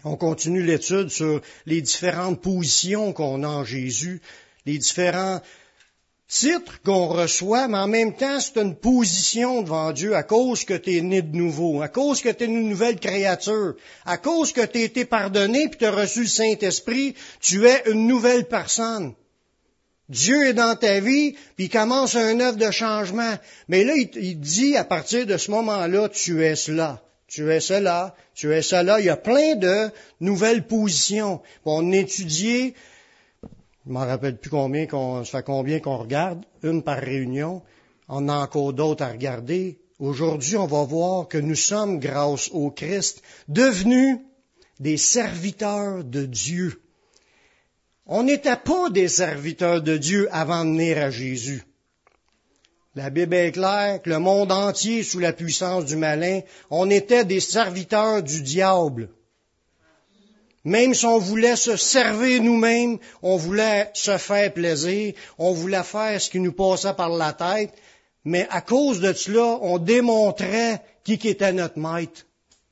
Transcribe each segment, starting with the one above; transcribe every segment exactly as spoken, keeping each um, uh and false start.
On continue l'étude sur les différentes positions qu'on a en Jésus, les différents titres qu'on reçoit, mais en même temps, c'est une position devant Dieu à cause que tu es né de nouveau, à cause que tu es une nouvelle créature, à cause que tu as été pardonné puis tu as reçu le Saint-Esprit, tu es une nouvelle personne. Dieu est dans ta vie, puis il commence un œuvre de changement. Mais là, il, il dit, à partir de ce moment-là, tu es cela, tu es cela, tu es cela. Il y a plein de nouvelles positions. On a étudié, je ne m'en rappelle plus combien, qu'on, ça fait combien qu'on regarde, une par réunion. On a encore d'autres à regarder. Aujourd'hui, on va voir que nous sommes, grâce au Christ, devenus des serviteurs de Dieu. On n'était pas des serviteurs de Dieu avant de venir à Jésus. La Bible est claire que le monde entier est sous la puissance du malin. On était des serviteurs du diable. Même si on voulait se servir nous-mêmes, on voulait se faire plaisir, on voulait faire ce qui nous passait par la tête, mais à cause de cela, on démontrait qui était notre maître.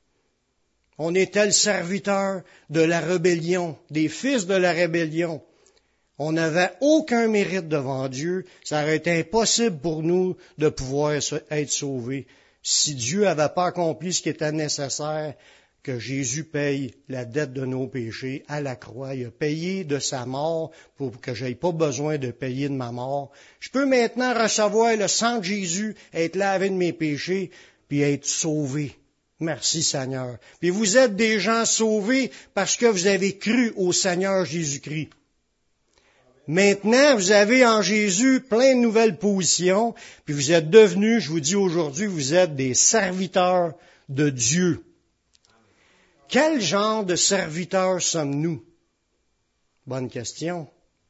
On était le serviteur de la rébellion, des fils de la rébellion. On n'avait aucun mérite devant Dieu. Ça aurait été impossible pour nous de pouvoir être sauvés si Dieu n'avait pas accompli ce qui était nécessaire, que Jésus paye la dette de nos péchés à la croix. Il a payé de sa mort pour que je n'aie pas besoin de payer de ma mort. Je peux maintenant recevoir le sang de Jésus, être lavé de mes péchés, puis être sauvé. Merci Seigneur. Puis vous êtes des gens sauvés parce que vous avez cru au Seigneur Jésus-Christ. Maintenant, vous avez en Jésus plein de nouvelles positions, puis vous êtes devenus, je vous dis aujourd'hui, vous êtes des serviteurs de Dieu. Quel genre de serviteurs sommes-nous? Bonne question.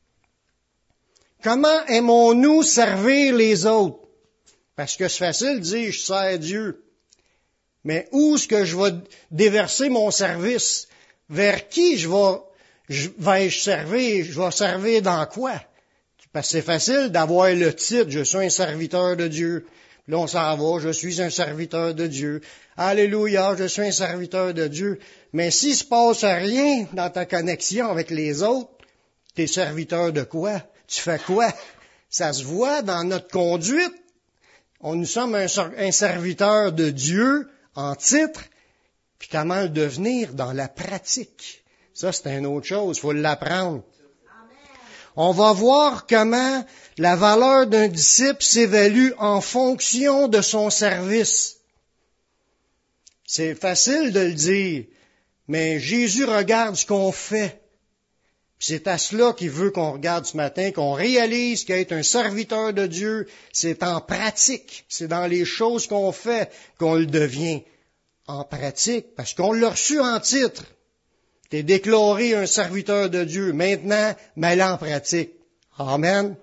Comment aimons-nous servir les autres? Parce que c'est facile de dire, je sers Dieu. Mais où est-ce que je vais déverser mon service? Vers qui je vais, je, vais-je servir? Je vais servir dans quoi? Parce que c'est facile d'avoir le titre, je suis un serviteur de Dieu. Là, on s'en va, je suis un serviteur de Dieu. Alléluia, je suis un serviteur de Dieu. Mais s'il se passe rien dans ta connexion avec les autres, t'es serviteur de quoi? Tu fais quoi? Ça se voit dans notre conduite. On, nous sommes un, un serviteur de Dieu en titre, puis comment le devenir dans la pratique. Ça, c'est une autre chose, il faut l'apprendre. On va voir comment la valeur d'un disciple s'évalue en fonction de son service. C'est facile de le dire, mais Jésus regarde ce qu'on fait. C'est à cela qu'il veut qu'on regarde ce matin, qu'on réalise qu'être un serviteur de Dieu, c'est en pratique. C'est dans les choses qu'on fait qu'on le devient en pratique, parce qu'on l'a reçu en titre. T'es déclaré un serviteur de Dieu. Maintenant, mets-le en pratique. Amen. Amen.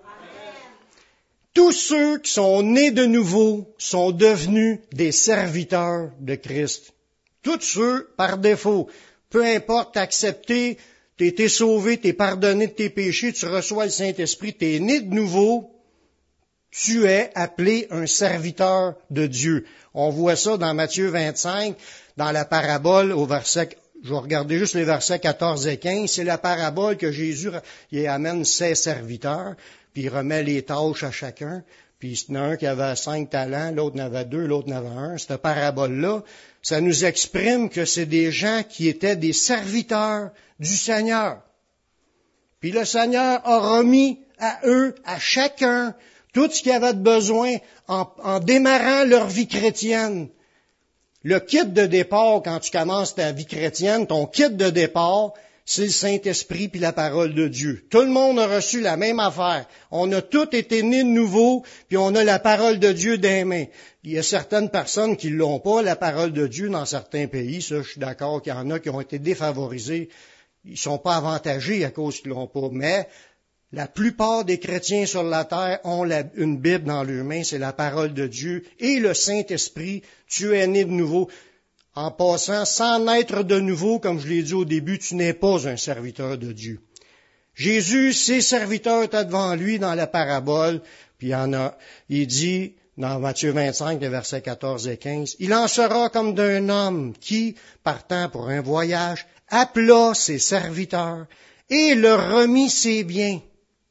Tous ceux qui sont nés de nouveau sont devenus des serviteurs de Christ. Tous ceux, par défaut, peu importe, t'as accepté, t'as été sauvé, t'es pardonné de tes péchés, tu reçois le Saint-Esprit, t'es né de nouveau, tu es appelé un serviteur de Dieu. On voit ça dans Matthieu vingt-cinq, dans la parabole au verset, je vais regarder juste les versets quatorze et quinze, c'est la parabole que Jésus il amène ses serviteurs, puis il remet les tâches à chacun, puis il y en a un qui avait cinq talents, l'autre en avait deux, l'autre en avait un. Cette parabole-là, ça nous exprime que c'est des gens qui étaient des serviteurs du Seigneur. Puis le Seigneur a remis à eux, à chacun, tout ce qu'ils avaient de besoin en, en démarrant leur vie chrétienne. Le kit de départ, quand tu commences ta vie chrétienne, ton kit de départ, c'est le Saint-Esprit puis la parole de Dieu. Tout le monde a reçu la même affaire. On a tous été nés de nouveau, puis on a la parole de Dieu dans les mains. Il y a certaines personnes qui l'ont pas, la parole de Dieu, dans certains pays. Ça, je suis d'accord qu'il y en a qui ont été défavorisés. Ils sont pas avantagés à cause qu'ils l'ont pas. Mais la plupart des chrétiens sur la terre ont la, une Bible dans leurs mains, c'est la parole de Dieu et le Saint-Esprit. Tu es né de nouveau. En passant, sans naître de nouveau, comme je l'ai dit au début, tu n'es pas un serviteur de Dieu. Jésus, ses serviteurs étaient devant lui dans la parabole, puis il, en a, il dit, dans Matthieu vingt-cinq, les versets quatorze et quinze. Il en sera comme d'un homme qui, partant pour un voyage, appela ses serviteurs et leur remit ses biens.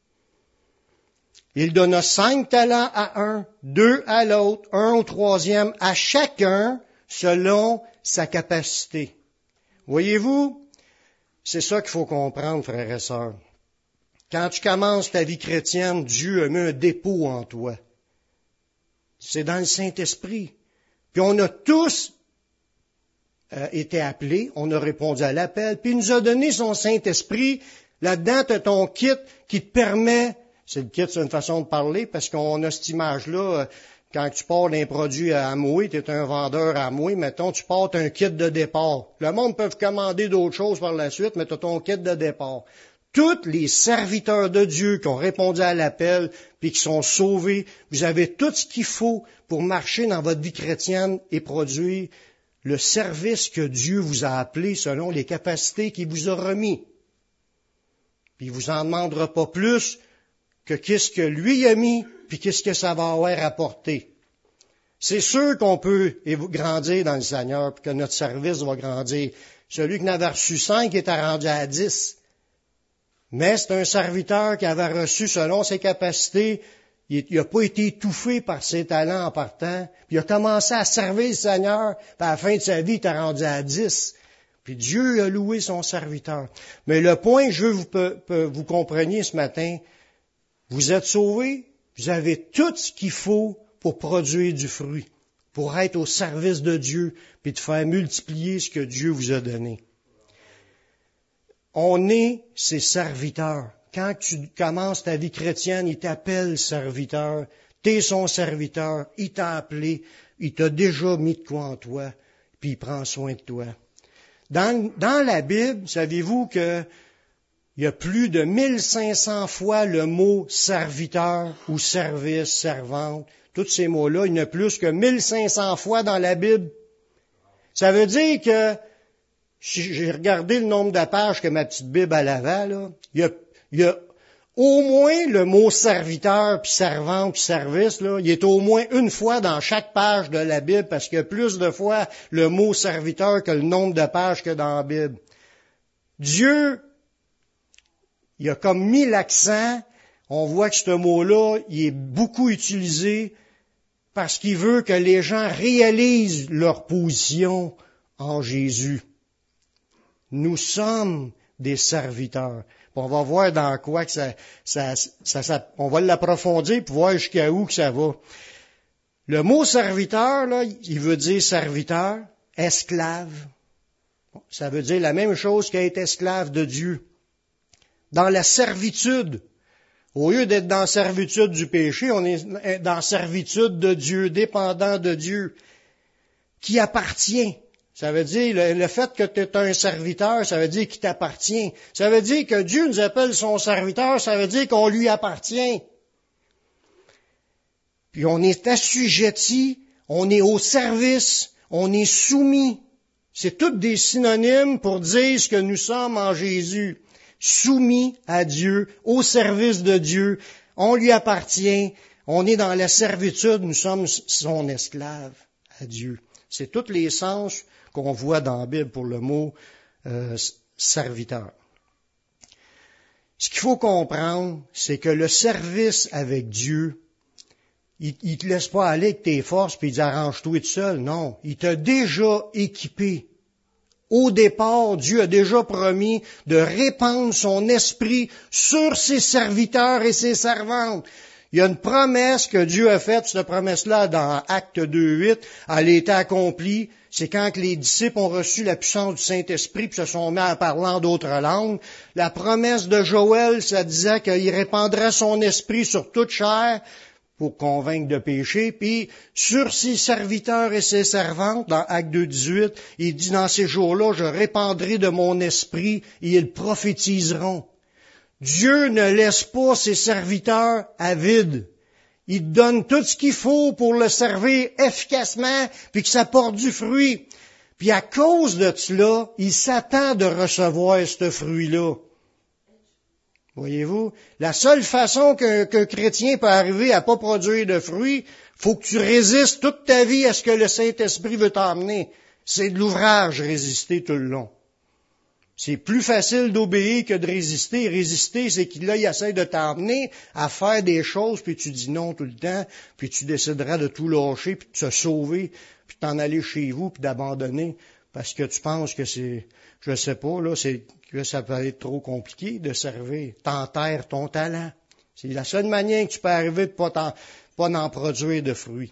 Il donna cinq talents à un, deux à l'autre, un au troisième, à chacun selon sa capacité. Voyez-vous, c'est ça qu'il faut comprendre, frères et sœurs. Quand tu commences ta vie chrétienne, Dieu a mis un dépôt en toi. C'est dans le Saint-Esprit. Puis on a tous euh, été appelés, on a répondu à l'appel, puis il nous a donné son Saint-Esprit. Là-dedans, tu as ton kit qui te permet, c'est le kit, c'est une façon de parler, parce qu'on a cette image-là, euh, quand tu portes un produit à Amway, tu es un vendeur à Amway, mettons, tu portes un kit de départ. Le monde peut commander d'autres choses par la suite, mais tu as ton kit de départ. Tous les serviteurs de Dieu qui ont répondu à l'appel, puis qui sont sauvés, vous avez tout ce qu'il faut pour marcher dans votre vie chrétienne et produire le service que Dieu vous a appelé selon les capacités qu'il vous a remis. Puis il vous en demandera pas plus que qu'est-ce que lui a mis, puis qu'est-ce que ça va avoir apporté. C'est sûr qu'on peut grandir dans le Seigneur, puis que notre service va grandir. Celui qui n'avait reçu cinq est rendu à dix. Mais c'est un serviteur qui avait reçu selon ses capacités. Il n'a pas été étouffé par ses talents en partant. Puis il a commencé à servir le Seigneur. Puis à la fin de sa vie, il était rendu à dix. Puis Dieu a loué son serviteur. Mais le point que je veux vous, que vous compreniez ce matin, vous êtes sauvés, vous avez tout ce qu'il faut pour produire du fruit, pour être au service de Dieu, puis de faire multiplier ce que Dieu vous a donné. On est ses serviteurs. Quand tu commences ta vie chrétienne, il t'appelle serviteur. T'es son serviteur. Il t'a appelé. Il t'a déjà mis de quoi en toi. Puis il prend soin de toi. Dans, dans la Bible, savez-vous que il y a plus de mille cinq cents fois le mot serviteur ou service, servante. Tous ces mots-là, il y en a plus que mille cinq cents fois dans la Bible. Ça veut dire que j'ai regardé le nombre de pages que ma petite Bible a l'avant, là. Il y a, il y a au moins le mot serviteur, puis servante, puis service, là. Il est au moins une fois dans chaque page de la Bible, parce qu'il y a plus de fois le mot serviteur que le nombre de pages que dans la Bible. Dieu, il a comme mis l'accent. On voit que ce mot-là, il est beaucoup utilisé parce qu'il veut que les gens réalisent leur position en Jésus. Nous sommes des serviteurs. Puis on va voir dans quoi que ça, ça, ça, ça on va l'approfondir pour voir jusqu'à où que ça va. Le mot serviteur, là, il veut dire serviteur, esclave. Ça veut dire la même chose qu'être esclave de Dieu. Dans la servitude. Au lieu d'être dans la servitude du péché, on est dans la servitude de Dieu, dépendant de Dieu, qui appartient. Ça veut dire, le, le fait que tu es un serviteur, ça veut dire qu'il t'appartient. Ça veut dire que Dieu nous appelle son serviteur, ça veut dire qu'on lui appartient. Puis on est assujetti, on est au service, on est soumis. C'est toutes des synonymes pour dire ce que nous sommes en Jésus. Soumis à Dieu, au service de Dieu, on lui appartient, on est dans la servitude, nous sommes son esclave à Dieu. C'est tous les sens qu'on voit dans la Bible pour le mot euh, serviteur. Ce qu'il faut comprendre, c'est que le service avec Dieu, il ne te laisse pas aller avec tes forces puis il dit arrange-toi tout seul. Non, il t'a déjà équipé. Au départ, Dieu a déjà promis de répandre son esprit sur ses serviteurs et ses servantes. Il y a une promesse que Dieu a faite, cette promesse-là, dans Actes deux huit, elle a été accomplie. C'est quand que les disciples ont reçu la puissance du Saint-Esprit puis se sont mis à parler en d'autres langues. La promesse de Joël, ça disait qu'il répandrait son esprit sur toute chair pour convaincre de péché, puis sur ses serviteurs et ses servantes, dans Actes deux dix-huit, il dit, dans ces jours-là, je répandrai de mon esprit et ils prophétiseront. Dieu ne laisse pas ses serviteurs à vide. Il donne tout ce qu'il faut pour le servir efficacement, puis que ça porte du fruit. Puis à cause de cela, il s'attend de recevoir ce fruit-là. Voyez-vous? La seule façon qu'un, qu'un chrétien peut arriver à pas produire de fruits, faut que tu résistes toute ta vie à ce que le Saint-Esprit veut t'emmener. C'est de l'ouvrage, résister tout le long. C'est plus facile d'obéir que de résister. Résister, c'est qu'il là, il essaie de t'emmener à faire des choses, puis tu dis non tout le temps, puis tu décideras de tout lâcher, puis de te sauver, puis t'en aller chez vous, puis d'abandonner, parce que tu penses que c'est, je sais pas, là, c'est que ça peut être trop compliqué de servir. T'enterres ton talent. C'est la seule manière que tu peux arriver de pas t'en, pas d'en produire de fruits.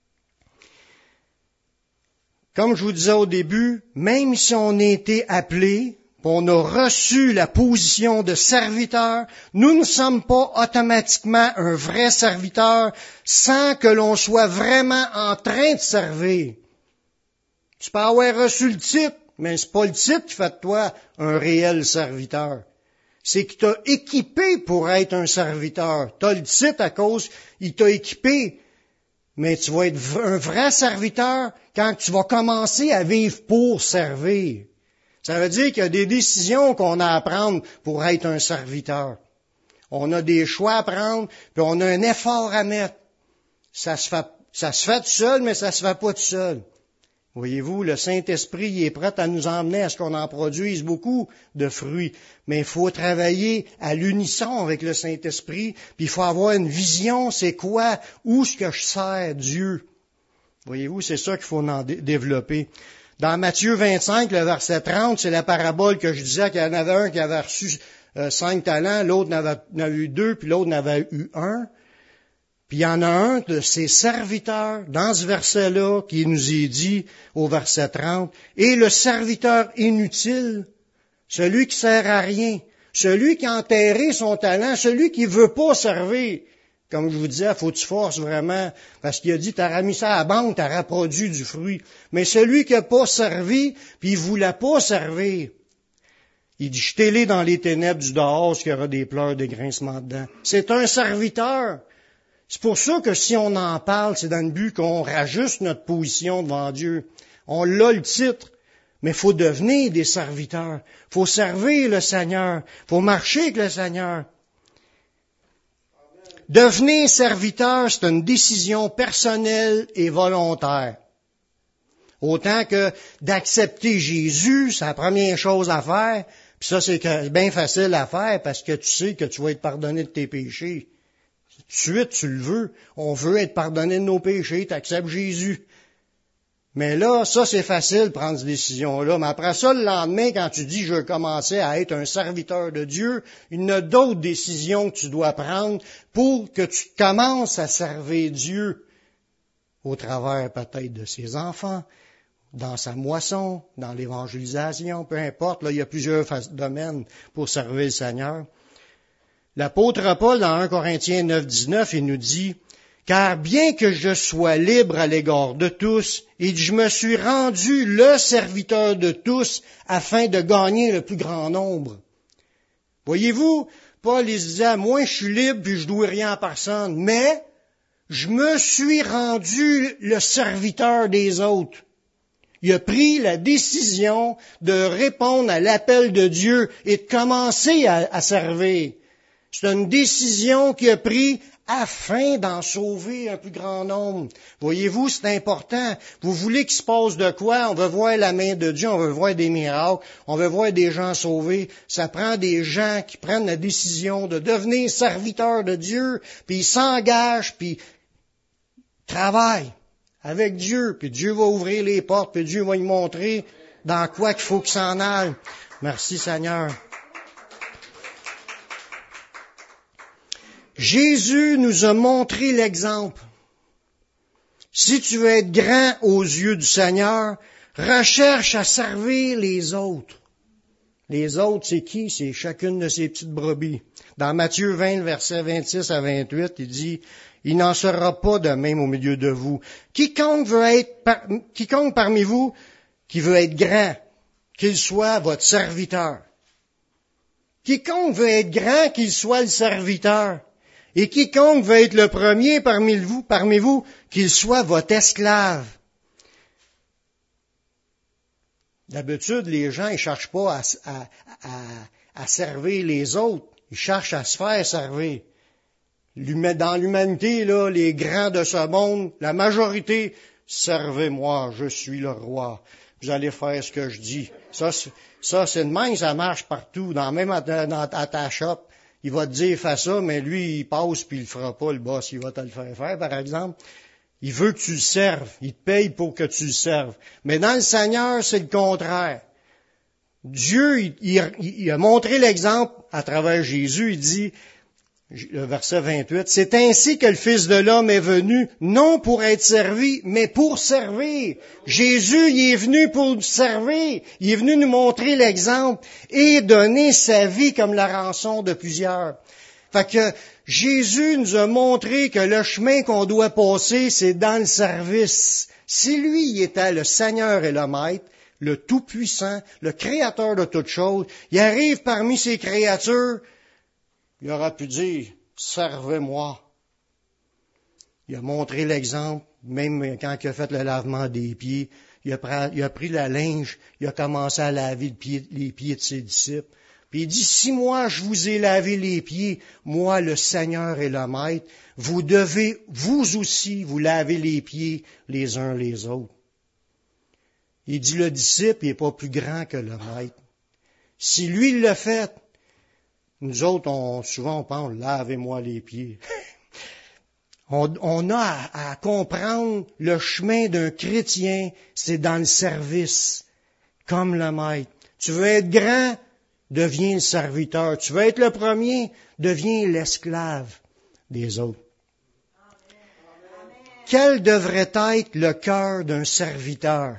Comme je vous disais au début, même si on a été appelé, on a reçu la position de serviteur, nous ne sommes pas automatiquement un vrai serviteur sans que l'on soit vraiment en train de servir. Tu peux avoir reçu le titre, mais c'est pas le titre qui fait de toi un réel serviteur. C'est qu'il t'a équipé pour être un serviteur. Tu as le titre à cause, il t'a équipé. Mais tu vas être un vrai serviteur quand tu vas commencer à vivre pour servir. Ça veut dire qu'il y a des décisions qu'on a à prendre pour être un serviteur. On a des choix à prendre, puis on a un effort à mettre. Ça se fait, ça se fait tout seul, mais ça se fait pas tout seul. Voyez-vous, le Saint-Esprit il est prêt à nous emmener à ce qu'on en produise beaucoup de fruits. Mais il faut travailler à l'unisson avec le Saint-Esprit, puis il faut avoir une vision, c'est quoi, où est-ce que je sers Dieu. Voyez-vous, c'est ça qu'il faut en dé- développer. Dans Matthieu vingt-cinq, le verset trente, c'est la parabole que je disais qu'il y en avait un qui avait reçu euh, cinq talents, l'autre n'avait, n'avait eu deux, puis l'autre n'avait eu un. Puis il y en a un de ses serviteurs, dans ce verset-là, qui nous est dit au verset trente, « Et le serviteur inutile, celui qui sert à rien, celui qui a enterré son talent, celui qui veut pas servir. » Comme je vous disais, faut que tu forces vraiment, parce qu'il a dit, t'auras mis ça à la banque, t'auras produit du fruit. Mais celui qui n'a pas servi, puis il voulait pas servir, il dit, jetez-les dans les ténèbres du dehors, parce qu'il y aura des pleurs, des grincements dedans. C'est un serviteur. C'est pour ça que si on en parle, c'est dans le but qu'on rajuste notre position devant Dieu. On l'a le titre, mais il faut devenir des serviteurs. Il faut servir le Seigneur. Il faut marcher avec le Seigneur. Devenir serviteur, c'est une décision personnelle et volontaire. Autant que d'accepter Jésus, c'est la première chose à faire. Puis ça, c'est bien facile à faire parce que tu sais que tu vas être pardonné de tes péchés. Tout de suite, tu le veux. On veut être pardonné de nos péchés, tu acceptes Jésus. Mais là, ça, c'est facile de prendre cette décision-là. Mais après ça, le lendemain, quand tu dis « je veux commencer à être un serviteur de Dieu », il y a d'autres décisions que tu dois prendre pour que tu commences à servir Dieu au travers peut-être de ses enfants, dans sa moisson, dans l'évangélisation, peu importe. Là, il y a plusieurs domaines pour servir le Seigneur. L'apôtre Paul, dans un Corinthiens neuf, dix-neuf, il nous dit « Car bien que je sois libre à l'égard de tous, et je me suis rendu le serviteur de tous afin de gagner le plus grand nombre. » Voyez-vous, Paul il disait « Moi, je suis libre puis je dois rien à personne, mais je me suis rendu le serviteur des autres. » Il a pris la décision de répondre à l'appel de Dieu et de commencer à, à servir. C'est une décision qu'il a prise afin d'en sauver un plus grand nombre. Voyez-vous, c'est important. Vous voulez qu'il se passe de quoi? On veut voir la main de Dieu, on veut voir des miracles, on veut voir des gens sauvés. Ça prend des gens qui prennent la décision de devenir serviteurs de Dieu, puis ils s'engagent, puis travaillent avec Dieu, puis Dieu va ouvrir les portes, puis Dieu va lui montrer dans quoi qu'il faut qu'il s'en aille. Merci Seigneur. Jésus nous a montré l'exemple. Si tu veux être grand aux yeux du Seigneur, recherche à servir les autres. Les autres, c'est qui? C'est chacune de ces petites brebis. Dans Matthieu vingt, versets vingt-six à vingt-huit, il dit, « Il n'en sera pas de même au milieu de vous. Quiconque veut être, par, quiconque parmi vous qui veut être grand, qu'il soit votre serviteur. Quiconque veut être grand, qu'il soit le serviteur. Et quiconque veut être le premier parmi vous, parmi vous, qu'il soit votre esclave. » D'habitude, les gens ne cherchent pas à, à, à, à servir les autres. Il cherche à se faire servir. Dans l'humanité, là, les grands de ce monde, la majorité, servez-moi, je suis le roi. Vous allez faire ce que je dis. Ça, c'est, ça, c'est de même, ça marche partout. Dans, même à, dans, à ta shop, il va te dire, fais ça, mais lui, il passe puis il le fera pas, le boss, il va te le faire faire, par exemple. Il veut que tu le serves. Il te paye pour que tu le serves. Mais dans le Seigneur, c'est le contraire. Dieu, il, il, il a montré l'exemple à travers Jésus. Il dit, le verset vingt-huit, c'est ainsi que le Fils de l'homme est venu, non pour être servi, mais pour servir. Jésus, il est venu pour nous servir. Il est venu nous montrer l'exemple et donner sa vie comme la rançon de plusieurs. Fait que Jésus nous a montré que le chemin qu'on doit passer, c'est dans le service. Si lui, il était le Seigneur et le Maître, le Tout-Puissant, le Créateur de toutes choses, il arrive parmi ses créatures, il aura pu dire, servez-moi. Il a montré l'exemple, même quand il a fait le lavement des pieds, il a pris, il a pris la linge, il a commencé à laver le pied, les pieds de ses disciples. Puis il dit, si moi je vous ai lavé les pieds, moi le Seigneur et le Maître, vous devez vous aussi vous laver les pieds les uns les autres. Il dit, le disciple n'est pas plus grand que le Maître. Si lui il l'a fait, nous autres, on, souvent on pense, lavez-moi les pieds. on, on a à, à comprendre le chemin d'un chrétien, c'est dans le service, comme le Maître. Tu veux être grand, deviens le serviteur. Tu veux être le premier, deviens l'esclave des autres. Amen. Quel devrait être le cœur d'un serviteur?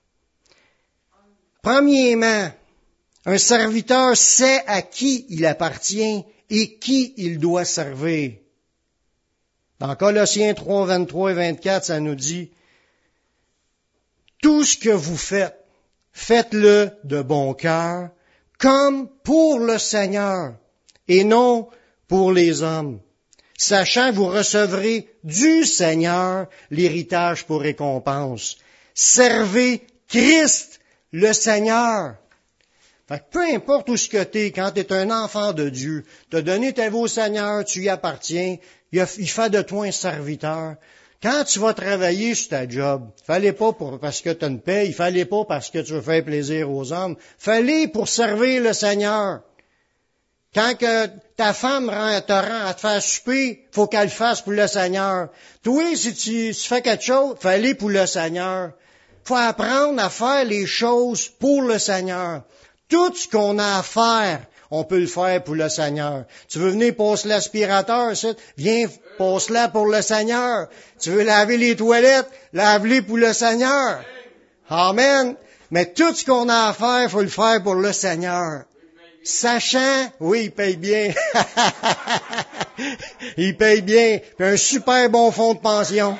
Premièrement, un serviteur sait à qui il appartient et qui il doit servir. Dans Colossiens trois, vingt-trois et vingt-quatre, ça nous dit, tout ce que vous faites, faites-le de bon cœur, comme pour le Seigneur, et non pour les hommes, sachant que vous recevrez du Seigneur l'héritage pour récompense. Servez Christ, le Seigneur. Fait que peu importe où ce que t'es, quand t'es un enfant de Dieu, t'as donné ta vie au Seigneur, tu y appartiens, il, a, il fait de toi un serviteur. Quand tu vas travailler sur ta job, fallait pas pour, parce que tu as une paye, fallait pas parce que tu veux faire plaisir aux hommes, fallait pour servir le Seigneur. Quand que ta femme te rend à te faire souper, faut qu'elle le fasse pour le Seigneur. Toi, si tu, tu fais quelque chose, fallait pour le Seigneur. Faut apprendre à faire les choses pour le Seigneur. Tout ce qu'on a à faire, on peut le faire pour le Seigneur. Tu veux venir passer l'aspirateur, ça? Viens, passe-la pour le Seigneur. Tu veux laver les toilettes? Lave-les pour le Seigneur. Amen. Mais tout ce qu'on a à faire, faut le faire pour le Seigneur. Sachant, oui, il paye bien. Il paye bien. Puis un super bon fonds de pension.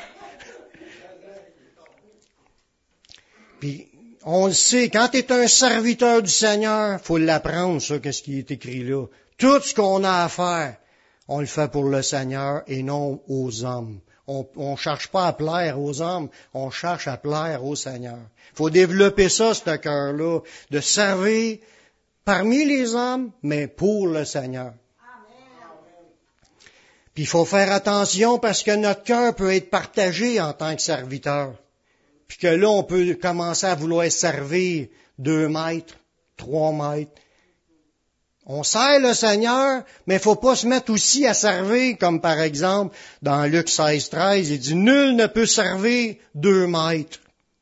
Puis, on le sait, quand tu es un serviteur du Seigneur, faut l'apprendre, ça, qu'est-ce qui est écrit là. Tout ce qu'on a à faire, on le fait pour le Seigneur et non aux hommes. On ne cherche pas à plaire aux hommes, on cherche à plaire au Seigneur. Il faut développer ça, ce cœur-là, de servir parmi les hommes, mais pour le Seigneur. Amen. Puis il faut faire attention parce que notre cœur peut être partagé en tant que serviteur. Puis que là, on peut commencer à vouloir servir deux mètres, trois mètres. On sert le Seigneur, mais il faut pas se mettre aussi à servir, comme par exemple, dans Luc seize, treize, il dit, nul ne peut servir deux maîtres.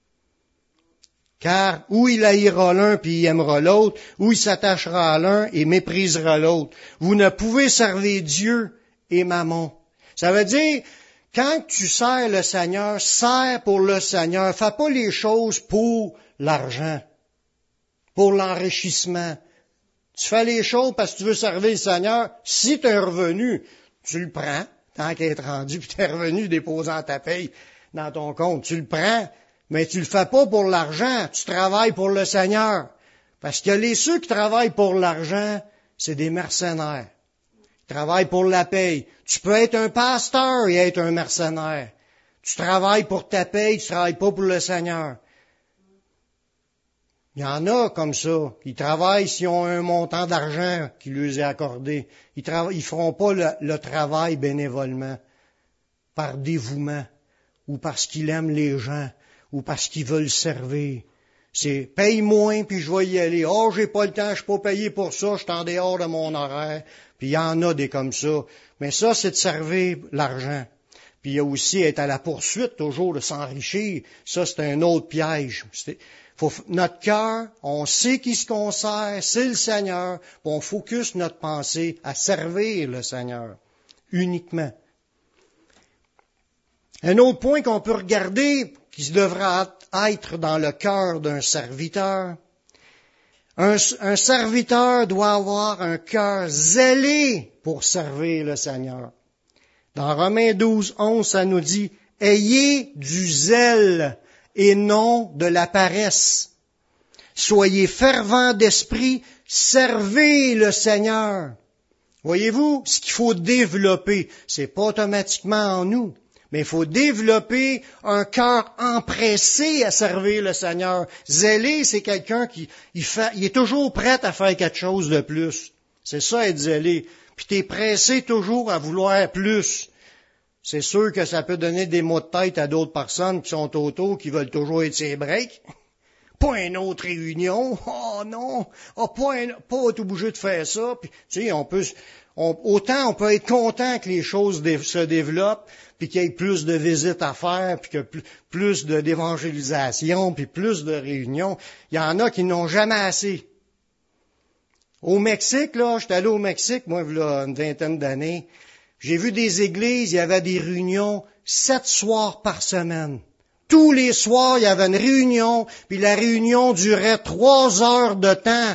Car ou il haïra l'un puis il aimera l'autre, ou il s'attachera à l'un et méprisera l'autre. Vous ne pouvez servir Dieu et Mammon. Ça veut dire, quand tu sers le Seigneur, sers pour le Seigneur. Fais pas les choses pour l'argent, pour l'enrichissement. Tu fais les choses parce que tu veux servir le Seigneur. Si tu as un revenu, tu le prends, tant qu'à être rendu, puis tu es revenu déposant ta paye dans ton compte. Tu le prends, mais tu le fais pas pour l'argent. Tu travailles pour le Seigneur. Parce que les ceux qui travaillent pour l'argent, c'est des mercenaires. Ils travaillent pour la paye. Tu peux être un pasteur et être un mercenaire. Tu travailles pour ta paye, tu travailles pas pour le Seigneur. Il y en a comme ça. Ils travaillent s'ils ont un montant d'argent qui leur est accordé. Ils ne ils feront pas le, le travail bénévolement, par dévouement, ou parce qu'ils aiment les gens, ou parce qu'ils veulent servir. C'est paye moins, puis je vais y aller. Oh, j'ai pas le temps, je suis pas payé pour ça, je suis en dehors de mon horaire. Puis il y en a des comme ça. Mais ça, c'est de servir l'argent. Puis il y a aussi être à la poursuite toujours de s'enrichir. Ça, c'est un autre piège. C'est, faut, notre cœur, on sait qui se qu'on sert, c'est le Seigneur. Puis on focus notre pensée à servir le Seigneur uniquement. Un autre point qu'on peut regarder, qui devra être dans le cœur d'un serviteur, un, un serviteur doit avoir un cœur zélé pour servir le Seigneur. Dans Romains douze, onze, ça nous dit, « Ayez du zèle et non de la paresse. Soyez fervents d'esprit, servez le Seigneur. » Voyez-vous, ce qu'il faut développer, c'est pas automatiquement en nous, mais il faut développer un cœur empressé à servir le Seigneur. Zélé, c'est quelqu'un qui il fait, il est toujours prêt à faire quelque chose de plus. C'est ça, être zélé. Puis t'es pressé toujours à vouloir plus. C'est sûr que ça peut donner des maux de tête à d'autres personnes qui sont autour, qui veulent toujours être ses breaks. Pas une autre réunion. Oh non. Oh, pas, un, pas être obligé de faire ça. Puis, tu sais, on peut, on, autant on peut être content que les choses dé, se développent, puis qu'il y ait plus de visites à faire, puis que plus, plus de, d'évangélisation, puis plus de réunions. Il y en a qui n'ont jamais assez. Au Mexique, là, j'étais allé au Mexique, moi, il y a une vingtaine d'années. J'ai vu des églises, il y avait des réunions sept soirs par semaine. Tous les soirs, il y avait une réunion, puis la réunion durait trois heures de temps.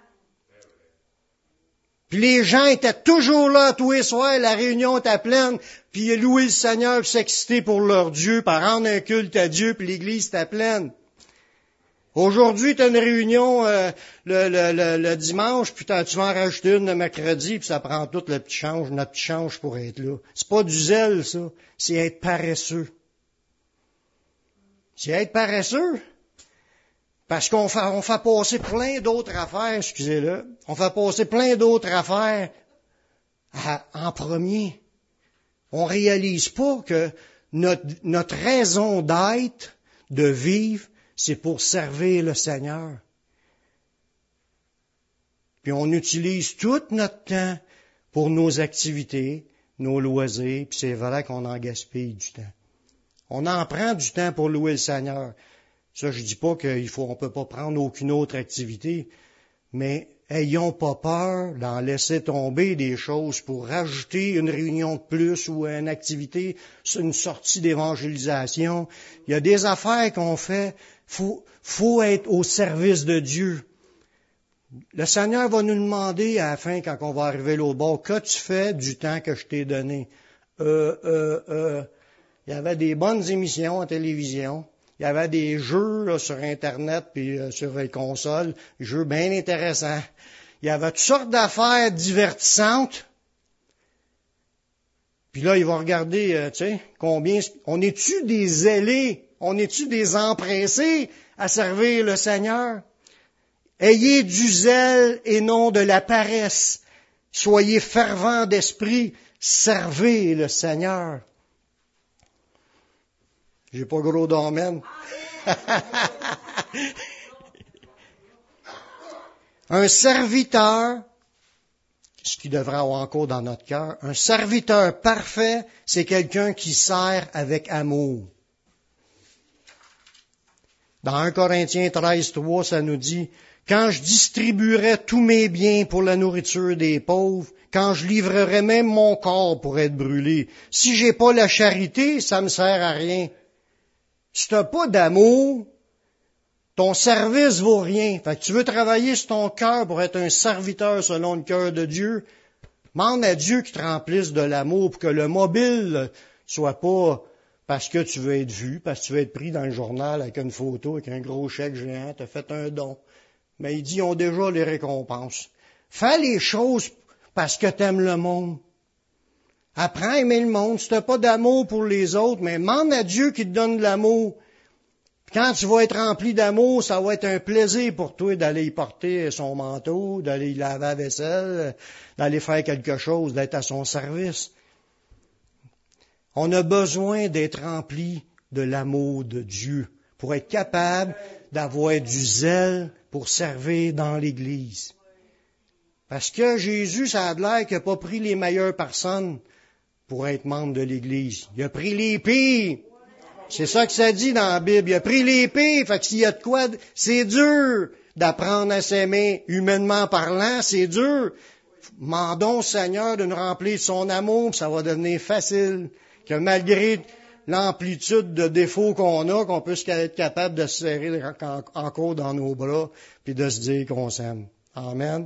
Puis les gens étaient toujours là tous les soirs, la réunion était pleine, puis ils louaient le Seigneur, puis s'excitaient pour leur Dieu, puis rendre un culte à Dieu, puis l'église était pleine. Aujourd'hui, tu as une réunion euh, le, le, le, le dimanche, puis tu vas en rajouter une le mercredi, puis ça prend tout le petit change, notre petit change pour être là. C'est pas du zèle, ça. C'est être paresseux. C'est être paresseux. Parce qu'on fait, on fait passer plein d'autres affaires, excusez-le, on fait passer plein d'autres affaires à, en premier. On réalise pas que notre, notre raison d'être, de vivre, c'est pour servir le Seigneur. Puis on utilise tout notre temps pour nos activités, nos loisirs, puis c'est vrai qu'on en gaspille du temps. On en prend du temps pour louer le Seigneur. Ça, je dis pas qu'il faut, on peut pas prendre aucune autre activité, mais ayons pas peur d'en laisser tomber des choses pour rajouter une réunion de plus ou une activité, une sortie d'évangélisation. Il y a des affaires qu'on fait. Faut, faut être au service de Dieu. Le Seigneur va nous demander à la fin, quand on va arriver là au bord, qu'as-tu fait du temps que je t'ai donné? Euh, euh, euh, il y avait des bonnes émissions en télévision. Il y avait des jeux là, sur Internet puis euh, sur les consoles, des jeux bien intéressants. Il y avait toutes sortes d'affaires divertissantes. Puis là, il va regarder, euh, tu sais, combien... On est-tu des zélés? On est-tu des empressés à servir le Seigneur? Ayez du zèle et non de la paresse. Soyez fervents d'esprit. Servez le Seigneur. J'ai pas gros d'amène. Un serviteur, ce qui devrait avoir encore dans notre cœur, un serviteur parfait, c'est quelqu'un qui sert avec amour. Dans un Corinthiens treize, trois, ça nous dit, « Quand je distribuerai tous mes biens pour la nourriture des pauvres, quand je livrerai même mon corps pour être brûlé, si j'ai pas la charité, ça me sert à rien. » Si t'as pas d'amour, ton service vaut rien. Fait que tu veux travailler sur ton cœur pour être un serviteur selon le cœur de Dieu, demande à Dieu qu'il te remplisse de l'amour pour que le mobile soit pas parce que tu veux être vu, parce que tu veux être pris dans le journal avec une photo, avec un gros chèque géant, t'as fait un don. Mais il dit, ils ont déjà les récompenses. Fais les choses parce que t'aimes le monde. Apprends à aimer le monde. Si t'as pas d'amour pour les autres, mais demande à Dieu qu'il te donne de l'amour. Quand tu vas être rempli d'amour, ça va être un plaisir pour toi d'aller y porter son manteau, d'aller y laver la vaisselle, d'aller faire quelque chose, d'être à son service. On a besoin d'être rempli de l'amour de Dieu pour être capable d'avoir du zèle pour servir dans l'Église. Parce que Jésus, ça a l'air qu'il n'a pas pris les meilleures personnes pour être membre de l'Église. Il a pris les pires. C'est ça que ça dit dans la Bible. Il a pris les pires. Fait que s'il y a de quoi, c'est dur d'apprendre à s'aimer. Humainement parlant, c'est dur. Mandons au Seigneur de nous remplir de son amour, puis ça va devenir facile. Que malgré l'amplitude de défauts qu'on a, qu'on puisse être capable de se serrer encore dans nos bras, puis de se dire qu'on s'aime. Amen.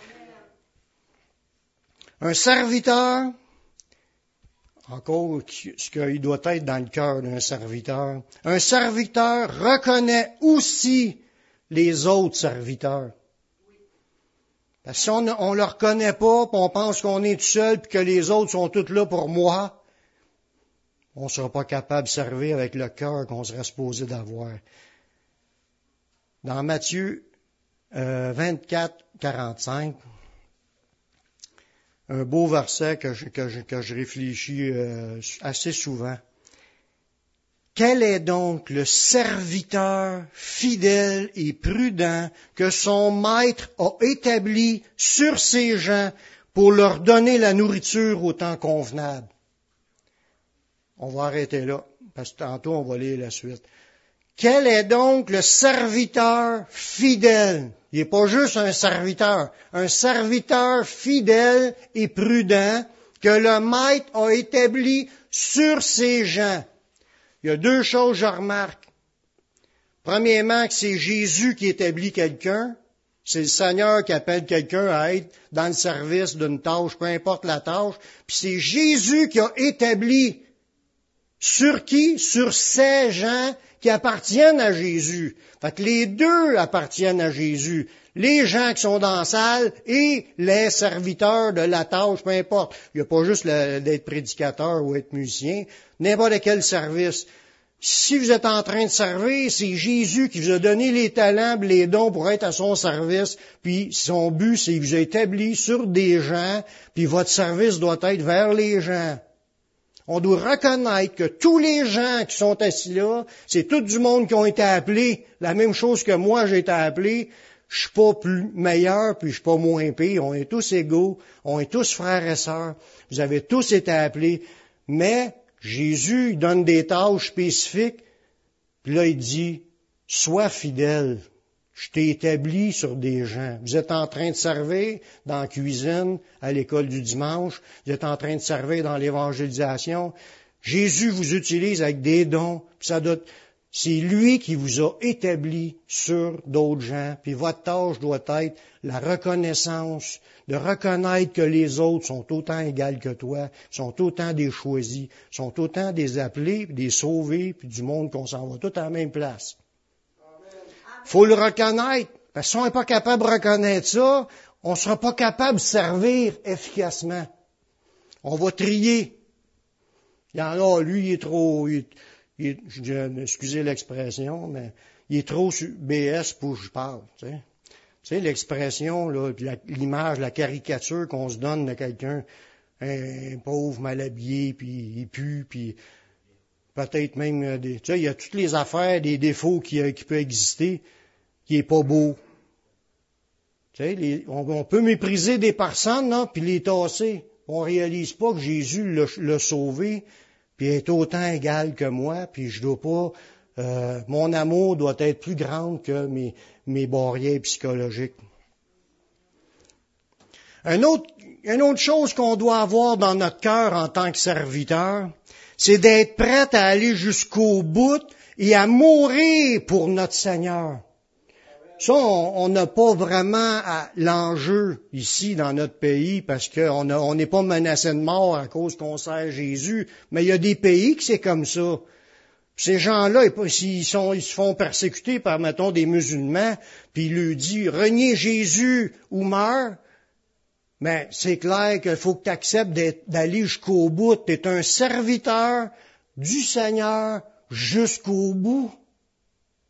Un serviteur, encore ce qu'il doit être dans le cœur d'un serviteur, un serviteur reconnaît aussi les autres serviteurs. Parce que si on ne le reconnaît pas, puis on pense qu'on est tout seul, puis que les autres sont tous là pour moi, on ne sera pas capable de servir avec le cœur qu'on serait supposé d'avoir. Dans Matthieu euh, vingt-quatre, quarante-cinq, un beau verset que je, que je, que je réfléchis euh, assez souvent. Quel est donc le serviteur fidèle et prudent que son maître a établi sur ses gens pour leur donner la nourriture au temps convenable? On va arrêter là, parce que tantôt on va lire la suite. Quel est donc le serviteur fidèle? Il n'est pas juste un serviteur, un serviteur fidèle et prudent que le maître a établi sur ses gens. Il y a deux choses que je remarque. Premièrement, que c'est Jésus qui établit quelqu'un. C'est le Seigneur qui appelle quelqu'un à être dans le service d'une tâche, peu importe la tâche. Puis c'est Jésus qui a établi. Sur qui? Sur ces gens qui appartiennent à Jésus. Fait que les deux appartiennent à Jésus. Les gens qui sont dans la salle et les serviteurs de la tâche, peu importe. Il n'y a pas juste le, d'être prédicateur ou être musicien. N'importe quel service. Si vous êtes en train de servir, c'est Jésus qui vous a donné les talents, les dons pour être à son service. Puis son but, c'est qu'il vous a établi sur des gens. Puis votre service doit être vers les gens. On doit reconnaître que tous les gens qui sont assis là, c'est tout du monde qui ont été appelés. La même chose que moi, j'ai été appelé. Je suis pas plus meilleur, puis je suis pas moins pire. On est tous égaux. On est tous frères et sœurs. Vous avez tous été appelés. Mais Jésus, il donne des tâches spécifiques. Puis là, il dit, sois fidèle. Je t'ai établi sur des gens. Vous êtes en train de servir dans la cuisine, à l'école du dimanche. Vous êtes en train de servir dans l'évangélisation. Jésus vous utilise avec des dons. Puis ça doit, c'est lui qui vous a établi sur d'autres gens. Puis votre tâche doit être la reconnaissance, de reconnaître que les autres sont autant égaux que toi, sont autant des choisis, sont autant des appelés, des sauvés, puis du monde qu'on s'en va tous à la même place. Faut le reconnaître. Parce que si on n'est pas capable de reconnaître ça, on ne sera pas capable de servir efficacement. On va trier. Il y en a, lui, il est trop, il, il, je, excusez l'expression, mais il est trop B S pour que je parle. Tu sais, tu sais l'expression, là, la, l'image, la caricature qu'on se donne de quelqu'un, un, un pauvre, mal habillé, puis il pue, puis peut-être même des, tu sais, il y a toutes les affaires, des défauts qui, qui peuvent exister, qui est pas beau. Tu sais, les, on, on peut mépriser des personnes, là, puis les tasser. On réalise pas que Jésus l'a, l'a sauvé, puis est autant égal que moi, puis je dois pas, euh, mon amour doit être plus grand que mes, mes barrières psychologiques. Un autre, une autre chose qu'on doit avoir dans notre cœur en tant que serviteur, c'est d'être prêt à aller jusqu'au bout et à mourir pour notre Seigneur. Ça, on n'a pas vraiment à l'enjeu ici dans notre pays parce qu'on on n'est pas menacé de mort à cause qu'on sert Jésus. Mais il y a des pays que c'est comme ça. Ces gens-là, s'ils sont, ils se font persécuter par, mettons, des musulmans, puis il leur dit, reniez Jésus ou meurt. Mais c'est clair qu'il faut que tu acceptes d'aller jusqu'au bout. Tu es un serviteur du Seigneur jusqu'au bout.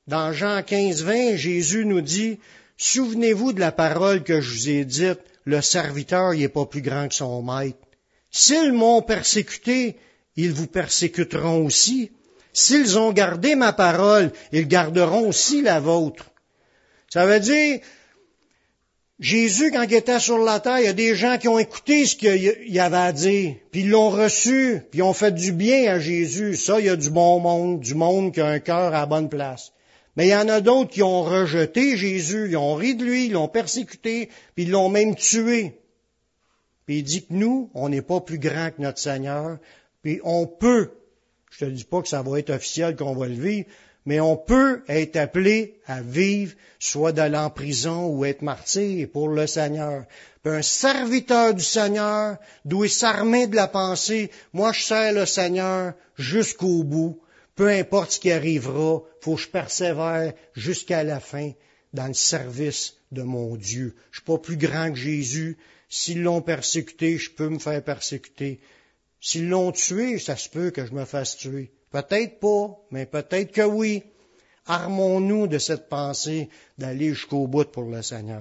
Dans Jean quinze, vingt, Jésus nous dit, « Souvenez-vous de la parole que je vous ai dite, le serviteur n'est pas plus grand que son maître. S'ils m'ont persécuté, ils vous persécuteront aussi. S'ils ont gardé ma parole, ils garderont aussi la vôtre. » Ça veut dire, Jésus, quand il était sur la terre, il y a des gens qui ont écouté ce qu'il avait à dire, puis ils l'ont reçu, puis ils ont fait du bien à Jésus. Ça, il y a du bon monde, du monde qui a un cœur à la bonne place. Mais il y en a d'autres qui ont rejeté Jésus, ils ont ri de lui, ils l'ont persécuté, puis ils l'ont même tué. Puis il dit que nous, on n'est pas plus grand que notre Seigneur, puis on peut, je te dis pas que ça va être officiel qu'on va le vivre, mais on peut être appelé à vivre, soit d'aller en prison ou être martyr pour le Seigneur. Puis un serviteur du Seigneur doit s'armer de la pensée, moi je sers le Seigneur jusqu'au bout, peu importe ce qui arrivera, faut que je persévère jusqu'à la fin dans le service de mon Dieu. Je suis pas plus grand que Jésus. S'ils l'ont persécuté, je peux me faire persécuter. S'ils l'ont tué, ça se peut que je me fasse tuer. Peut-être pas, mais peut-être que oui. Armons-nous de cette pensée d'aller jusqu'au bout pour le Seigneur.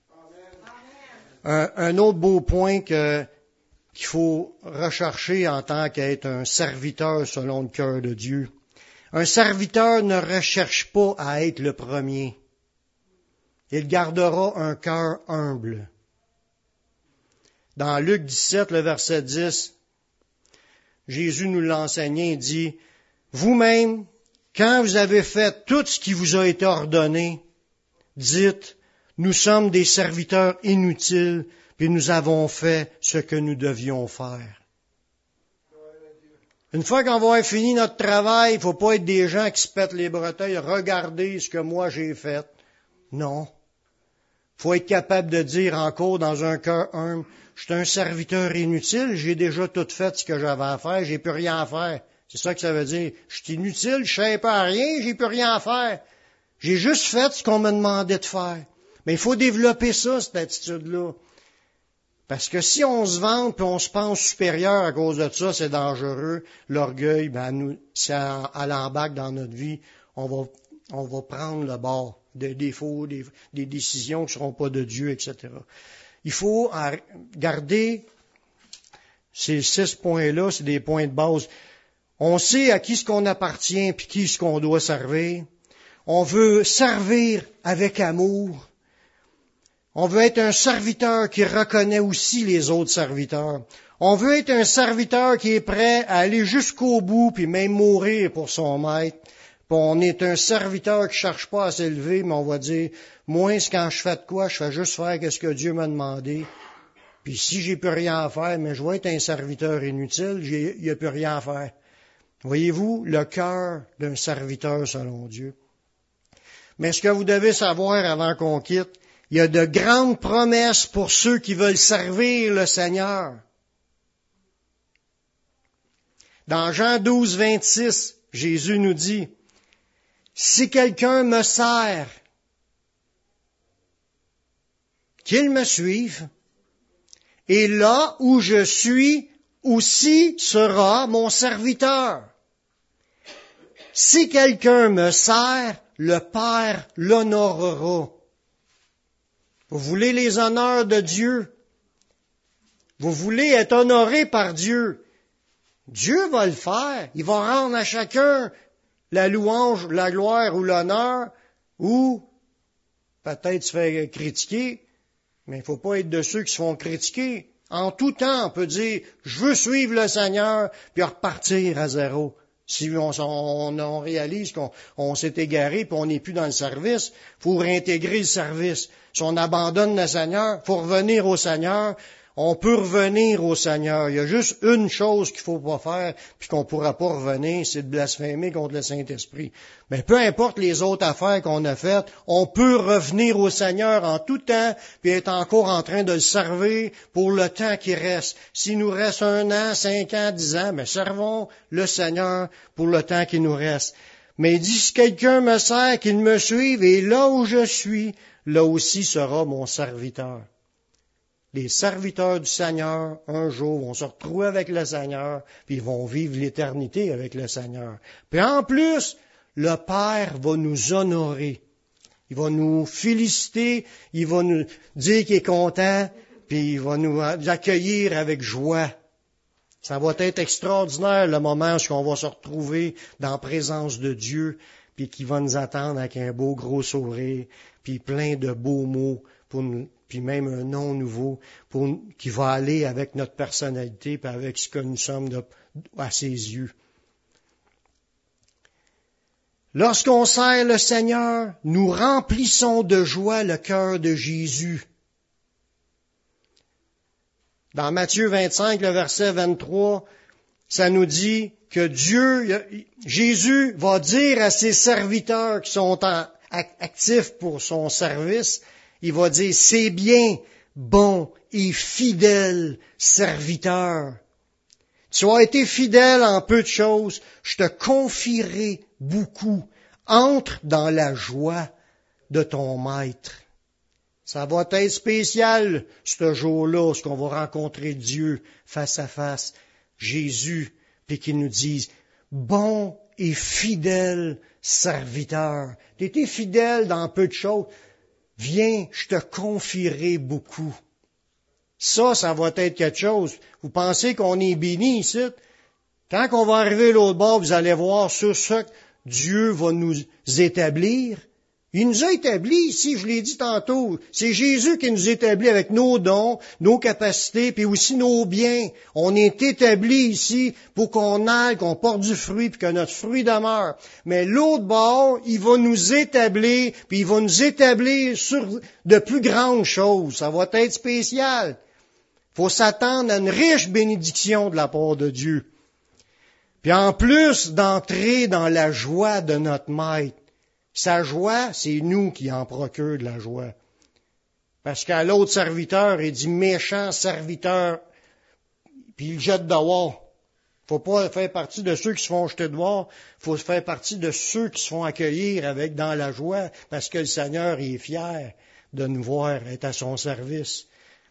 Un, un autre beau point que, qu'il faut rechercher en tant qu'être un serviteur selon le cœur de Dieu. Un serviteur ne recherche pas à être le premier. Il gardera un cœur humble. Dans Luc dix-sept, le verset dix, Jésus nous l'a enseigné, il dit, « Vous-même, quand vous avez fait tout ce qui vous a été ordonné, dites, nous sommes des serviteurs inutiles, puis nous avons fait ce que nous devions faire. » Une fois qu'on va avoir fini notre travail, il ne faut pas être des gens qui se pètent les bretelles, regardez ce que moi j'ai fait. Non. Il faut être capable de dire encore dans un cœur humble, je suis un serviteur inutile, j'ai déjà tout fait ce que j'avais à faire, j'ai plus rien à faire. C'est ça que ça veut dire. Je suis inutile, je ne sais pas rien, j'ai plus rien à faire. J'ai juste fait ce qu'on me demandait de faire. Mais il faut développer ça, cette attitude-là. Parce que si on se vante et on se pense supérieur à cause de ça, c'est dangereux. L'orgueil, ben, nous, si elle embarque dans notre vie, on va, on va prendre le bord des défauts, des, des décisions qui ne seront pas de Dieu, et cetera. Il faut garder ces six points-là, c'est des points de base. On sait à qui est-ce qu'on appartient puis qui est-ce qu'on doit servir. On veut servir avec amour. On veut être un serviteur qui reconnaît aussi les autres serviteurs. On veut être un serviteur qui est prêt à aller jusqu'au bout puis même mourir pour son maître. Puis on est un serviteur qui cherche pas à s'élever, mais on va dire, moi, quand je fais de quoi, je fais juste faire ce que Dieu m'a demandé. Puis si j'ai plus rien à faire, mais je vais être un serviteur inutile, il n'y a plus rien à faire. Voyez-vous, le cœur d'un serviteur selon Dieu. Mais ce que vous devez savoir avant qu'on quitte, il y a de grandes promesses pour ceux qui veulent servir le Seigneur. Dans Jean douze, vingt-six, Jésus nous dit, « Si quelqu'un me sert, qu'il me suive, et là où je suis, aussi sera mon serviteur. Si quelqu'un me sert, le Père l'honorera. » Vous voulez les honneurs de Dieu? Vous voulez être honoré par Dieu? Dieu va le faire. Il va rendre à chacun la louange, la gloire ou l'honneur, ou peut-être se faire critiquer, mais il ne faut pas être de ceux qui se font critiquer. En tout temps, on peut dire, je veux suivre le Seigneur, puis repartir à zéro. Si on, on, on réalise qu'on on s'est égaré puis on n'est plus dans le service, il faut réintégrer le service. Si on abandonne le Seigneur, il faut revenir au Seigneur. On peut revenir au Seigneur. Il y a juste une chose qu'il faut pas faire puis qu'on pourra pas revenir, c'est de blasphémer contre le Saint-Esprit. Mais peu importe les autres affaires qu'on a faites, on peut revenir au Seigneur en tout temps puis être encore en train de le servir pour le temps qui reste. S'il nous reste un an, cinq ans, dix ans, mais servons le Seigneur pour le temps qui nous reste. Mais il dit, si quelqu'un me sert, qu'il me suive, et là où je suis, là aussi sera mon serviteur. Les serviteurs du Seigneur, un jour, vont se retrouver avec le Seigneur, puis ils vont vivre l'éternité avec le Seigneur. Puis en plus, le Père va nous honorer. Il va nous féliciter, il va nous dire qu'il est content, puis il va nous accueillir avec joie. Ça va être extraordinaire le moment où on va se retrouver dans la présence de Dieu, puis qu'il va nous attendre avec un beau gros sourire, puis plein de beaux mots, pour nous, puis même un nom nouveau, pour, qui va aller avec notre personnalité, puis avec ce que nous sommes de, à ses yeux. Lorsqu'on sert le Seigneur, nous remplissons de joie le cœur de Jésus. Dans Matthieu vingt-cinq, le verset vingt-trois, ça nous dit que Dieu, Jésus va dire à ses serviteurs qui sont en, actifs pour son service, il va dire, c'est bien, bon et fidèle serviteur. Tu as été fidèle en peu de choses, je te confierai beaucoup. Entre dans la joie de ton maître. Ça va être spécial, ce jour-là, ce qu'on va rencontrer Dieu face à face, Jésus, puis qu'il nous dise, bon et fidèle serviteur. Tu étais fidèle dans peu de choses. Viens, je te confierai beaucoup. Ça, ça va être quelque chose. Vous pensez qu'on est béni ici? Quand on va arriver à l'autre bord, vous allez voir sur ce que Dieu va nous établir. Il nous a établis ici, je l'ai dit tantôt. C'est Jésus qui nous établit avec nos dons, nos capacités, puis aussi nos biens. On est établis ici pour qu'on aille, qu'on porte du fruit, puis que notre fruit demeure. Mais l'autre bord, il va nous établir, puis il va nous établir sur de plus grandes choses. Ça va être spécial. Il faut s'attendre à une riche bénédiction de la part de Dieu. Puis en plus d'entrer dans la joie de notre Maître, sa joie, c'est nous qui en procure de la joie. Parce qu'à l'autre serviteur, il dit méchant serviteur, puis il le jette dehors. Faut pas faire partie de ceux qui se font jeter dehors, faut faire partie de ceux qui se font accueillir avec dans la joie, parce que le Seigneur est fier de nous voir être à son service.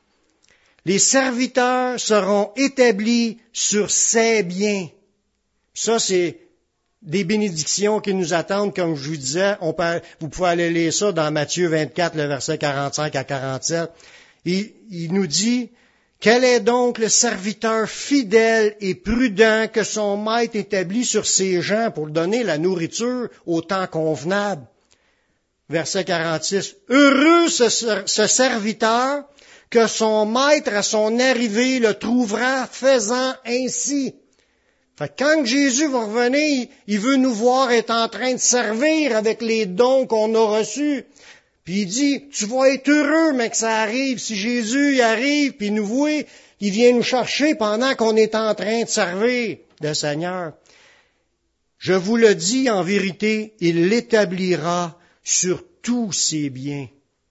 Les serviteurs seront établis sur ses biens. Ça, c'est des bénédictions qui nous attendent, comme je vous disais. On peut, vous pouvez aller lire ça dans Matthieu vingt-quatre, le verset quarante-cinq à quarante-sept. Il, il nous dit, « Quel est donc le serviteur fidèle et prudent que son maître établit sur ses gens pour donner la nourriture au temps convenable? » Verset quarante-six, « Heureux ce, ce serviteur que son maître à son arrivée le trouvera faisant ainsi. » Fait que quand Jésus va revenir, il veut nous voir être en train de servir avec les dons qu'on a reçus. Puis il dit, tu vas être heureux, mais que ça arrive. Si Jésus y arrive, puis nous voit, il vient nous chercher pendant qu'on est en train de servir le Seigneur. Je vous le dis en vérité, il l'établira sur tous ses biens.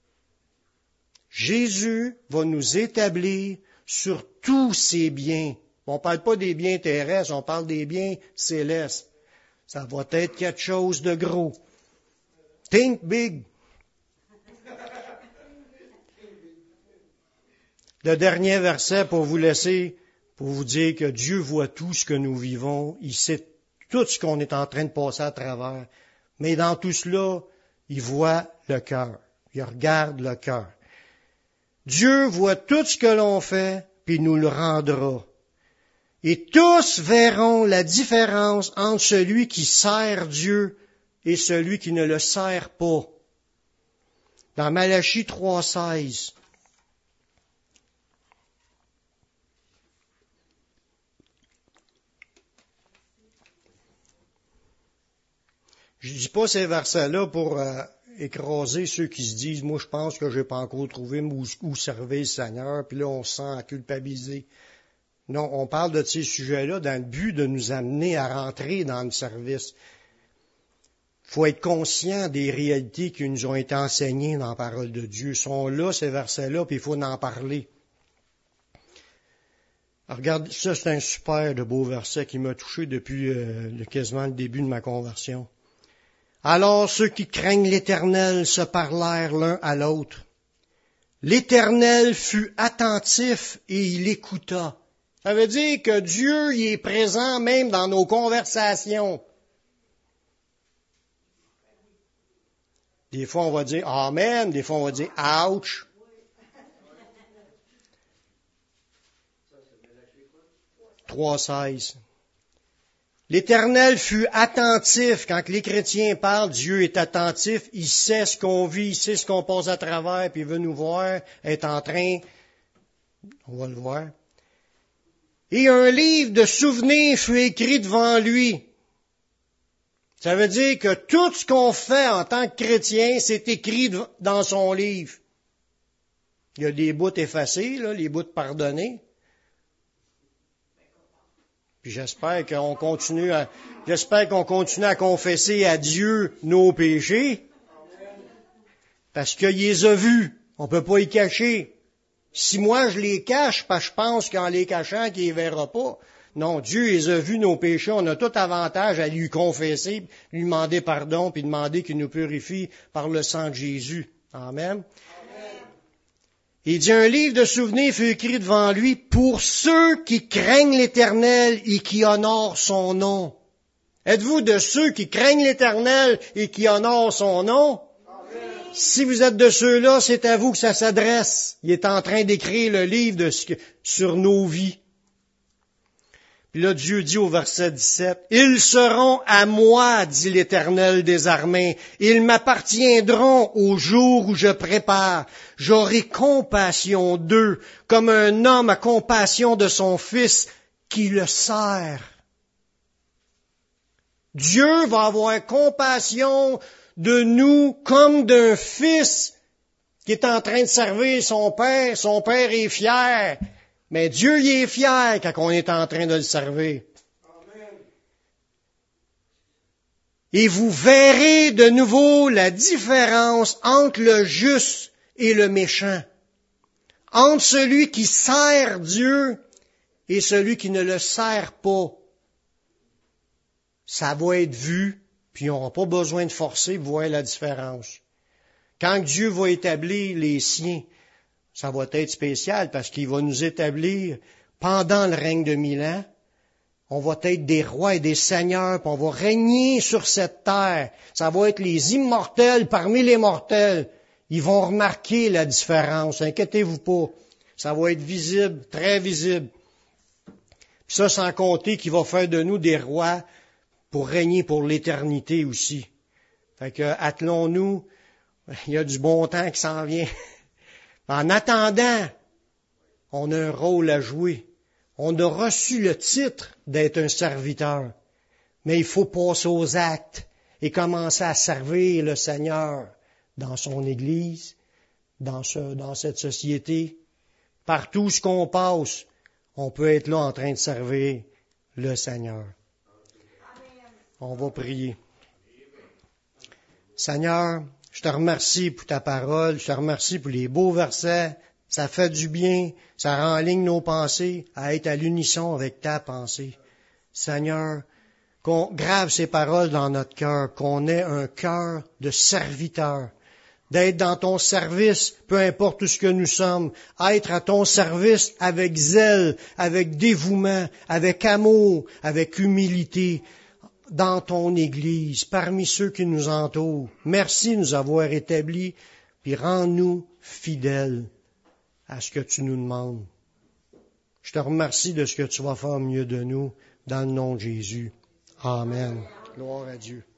Jésus va nous établir sur tous ses biens. On ne parle pas des biens terrestres, on parle des biens célestes. Ça va être quelque chose de gros. Think big. Le dernier verset pour vous laisser, pour vous dire que Dieu voit tout ce que nous vivons. Il sait tout ce qu'on est en train de passer à travers. Mais dans tout cela, il voit le cœur. Il regarde le cœur. Dieu voit tout ce que l'on fait, puis il nous le rendra. Et tous verront la différence entre celui qui sert Dieu et celui qui ne le sert pas. Dans Malachie trois seize. Je dis pas ces versets-là pour euh, écraser ceux qui se disent, moi je pense que j'ai pas encore trouvé où, où servir le Seigneur, puis là on se sent culpabilisé. Non, on parle de ces sujets-là dans le but de nous amener à rentrer dans le service. Il faut être conscient des réalités qui nous ont été enseignées dans la parole de Dieu. Ils sont là, ces versets-là, puis il faut en parler. Alors, regarde, ça c'est un super de beau verset qui m'a touché depuis euh, quasiment le début de ma conversion. Alors ceux qui craignent l'Éternel se parlèrent l'un à l'autre. L'Éternel fut attentif et il écouta. Ça veut dire que Dieu il est présent même dans nos conversations. Des fois, on va dire Amen, des fois, on va dire Ouch. trois seize. L'Éternel fut attentif. Quand les chrétiens parlent, Dieu est attentif. Il sait ce qu'on vit, il sait ce qu'on passe à travers, puis il veut nous voir, être en train, on va le voir. Et un livre de souvenirs fut écrit devant lui. Ça veut dire que tout ce qu'on fait en tant que chrétien, c'est écrit dans son livre. Il y a des bouts effacés, là, les bouts pardonnés. Puis j'espère qu'on continue à, j'espère qu'on continue à confesser à Dieu nos péchés. Parce qu'il les a vus. On peut pas y cacher. Si moi je les cache, parce que je pense qu'en les cachant, qu'il les verra pas. Non, Dieu les a vus nos péchés. On a tout avantage à lui confesser, lui demander pardon, puis demander qu'il nous purifie par le sang de Jésus. Amen. Il dit, un livre de souvenirs fut écrit devant lui pour ceux qui craignent l'Éternel et qui honorent son nom. Êtes-vous de ceux qui craignent l'Éternel et qui honorent son nom? Amen. Si vous êtes de ceux-là, c'est à vous que ça s'adresse. Il est en train d'écrire le livre de ce que, sur nos vies. Puis là, Dieu dit au verset dix-sept, « Ils seront à moi, dit l'Éternel des armées. Ils m'appartiendront au jour où je prépare. J'aurai compassion d'eux, comme un homme a compassion de son fils qui le sert. » Dieu va avoir compassion de nous comme d'un fils qui est en train de servir son père. Son père est fier. Mais Dieu y est fier quand on est en train de le servir. Amen. Et vous verrez de nouveau la différence entre le juste et le méchant, entre celui qui sert Dieu et celui qui ne le sert pas. Ça va être vu, puis on n'aura pas besoin de forcer pour voir la différence. Quand Dieu va établir les siens, ça va être spécial parce qu'il va nous établir pendant le règne de mille ans. On va être des rois et des seigneurs, puis on va régner sur cette terre. Ça va être les immortels parmi les mortels. Ils vont remarquer la différence. Inquiétez-vous pas. Ça va être visible, très visible. Puis ça, sans compter qu'il va faire de nous des rois pour régner pour l'éternité aussi. Fait que, attelons-nous. Il y a du bon temps qui s'en vient. En attendant, on a un rôle à jouer. On a reçu le titre d'être un serviteur. Mais il faut passer aux actes et commencer à servir le Seigneur dans son Église, dans, ce, dans cette société. Partout où qu'on passe, on peut être là en train de servir le Seigneur. On va prier. Seigneur, je te remercie pour ta parole, je te remercie pour les beaux versets, ça fait du bien, ça renligne nos pensées à être à l'unisson avec ta pensée. Seigneur, qu'on grave ces paroles dans notre cœur, qu'on ait un cœur de serviteur, d'être dans ton service, peu importe où ce que nous sommes, être à ton service avec zèle, avec dévouement, avec amour, avec humilité, dans ton Église, parmi ceux qui nous entourent. Merci de nous avoir établis, puis rends-nous fidèles à ce que tu nous demandes. Je te remercie de ce que tu vas faire au milieu de nous, dans le nom de Jésus. Amen. Gloire à Dieu.